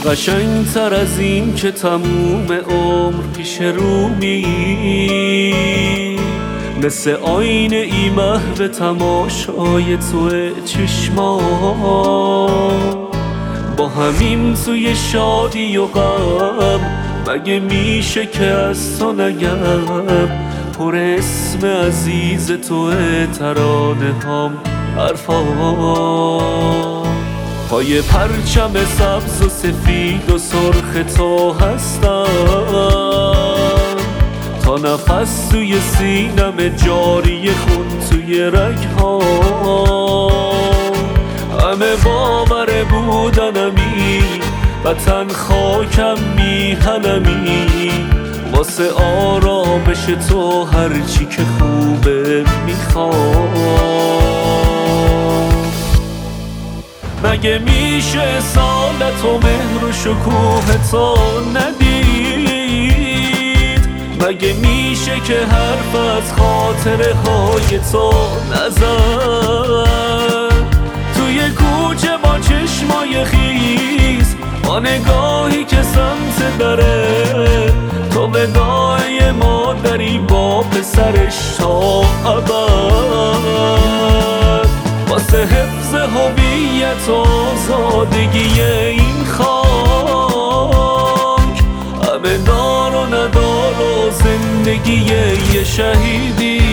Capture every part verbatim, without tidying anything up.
قشنگتر از این که تموم عمر پیش رو می، مثل آینه ای محو تماشای توی چشما، با همین توی شادی و غم مگه میشه که از تو نگم، پر اسم عزیز توی ترانه هم حرفا، پای پرچم سبز و سفید و سرخ تو هستم، تا نفس توی سینم جاری خون توی رگ‌ها، همه باور بودنمی وطن خاکم میهنمی، واسه آرامش تو هرچی که خوبه میخوام. مگه میشه اصالت و مهر و شکوه تو ندید؟ مگه میشه که حرف از خاطره های تو نزد؟ توی کوچه با چشمای خیز، با نگاهی که سمت دره، تو ودای مادری با پسرش تا ابد، واسه حفظ هویت و آزادگی این خاک، همه دار و ندار و زندگی یه شهیدی،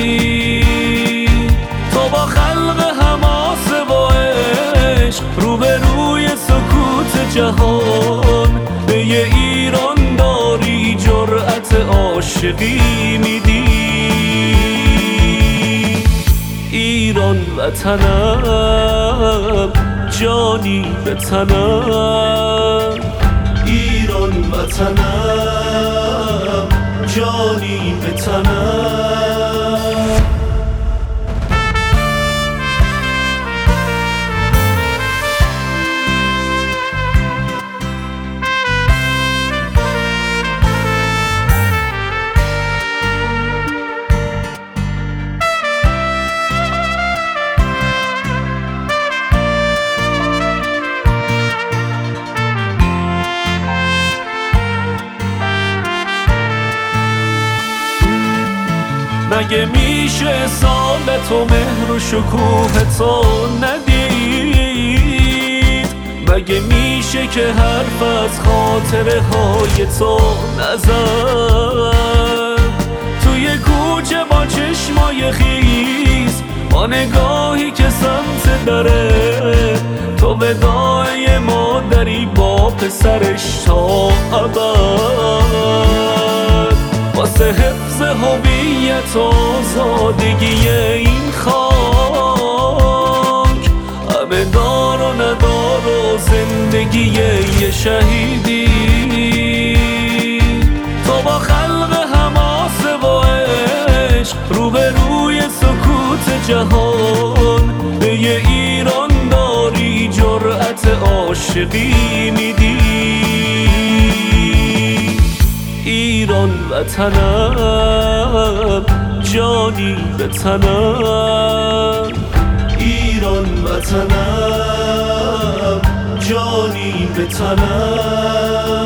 تو با خلق حماسه و عشق روبروی سکوت جهان، به یه ایران داری جرأت عاشقی میدی. ایران وطنم جانی به تنم، ایران وطنم جانی به تنم. مگه میشه اصالت و مهر و شکوه تو ندید؟ مگه میشه که حرف از خاطره های تو نزد؟ توی کوچه با چشمای خیز، با نگاهی که سمت دره، تو ودای مادری با پسرش تا ابد، واسه حفظ هویت و آزادگی این خاک، همه دار و ندار و زندگی یه شهیدی، تو با خلق حماسه و عشق روبروی سکوت جهان، به یه ایران داری جرأت عاشقی میدی. ایران وطنم جانی به تنم، ایران وطنم جانی به تنم.